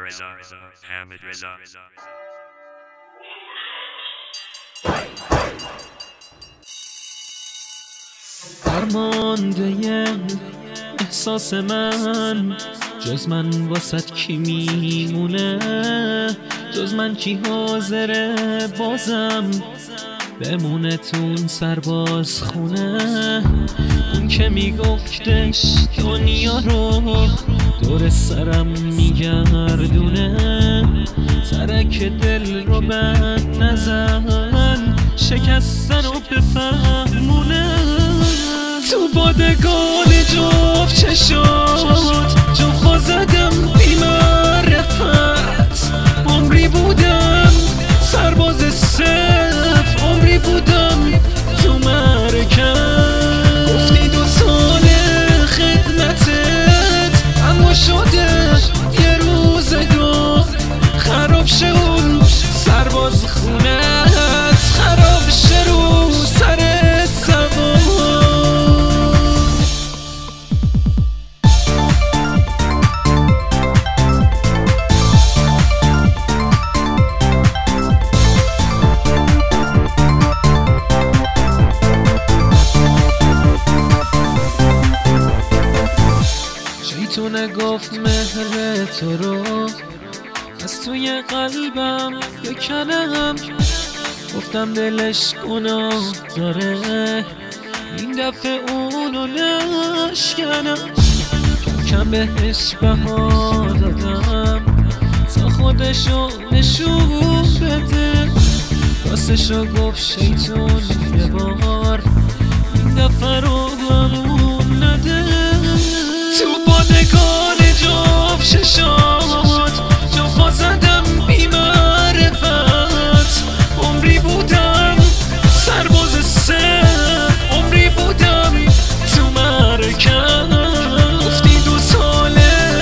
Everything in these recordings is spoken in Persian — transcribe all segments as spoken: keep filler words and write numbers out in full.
درمانده احساس من، جز من واسط کی میمونه؟ جز من کی حاضره بازم بمونه تون سرباز خونه؟ اون که میگفتش دنیا رو دور سرم میگردونه، ترک دل رو بند نزن، شکستن و بفهمونه. تو بادگان جفت چشات جفت زدم بی معرفت، عمری بودم سرباز صف، عمری بودم تو مرکز. گفتی دو سال خدمتت اما شده یه روزگار خراب شه، اون سرباز خونت خراب شه رو سرت سوار. تو نگفت مهر تو رو از توی قلبم بکنم، گفتم دلش گناه داره این دفعه اونو نشکنم. کم بهش بها دادم تا خودشو نشون بده، راستشو گفت شیطون یه بار این دفعه رو همون نده. تو بادگان جفت ششات جفت زدم بی معرفت، عمری بودم سرباز صف، عمری بودم تو مرکز. گفتی دو سال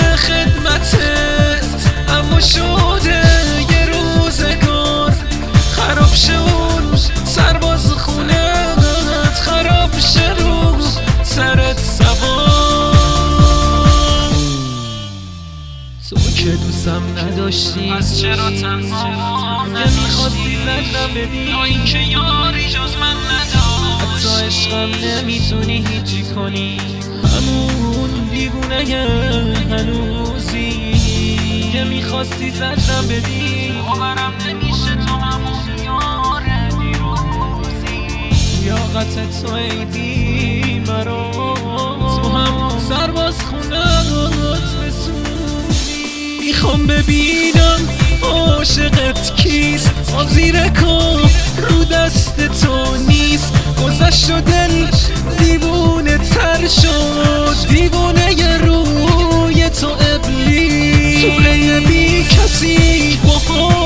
خدمتت اما شده یه روزگار خراب شه، اون سرباز خونت خراب شه رو سرت سوار. تو که دوستم نداشتی از چرا تنها نمیخواستی لجنم ببین، یا این که یاری جز من نداشت. حتی عشقم نمیتونی هیچی کنی، همون دیوونه هنوزی که میخواستی لجنم ببین. باورم نمیشه تو همون یار دیروزی، لیاقت تو ایدی مرا تو هم سرباز خونت بسون. میخوام ببینم عاشقت کیست، آب زیر کام رو دست تو نیست. گذشت و دل دیوونه تر شد، دیوونه ی روی تو ابلیس، تو بی کسی با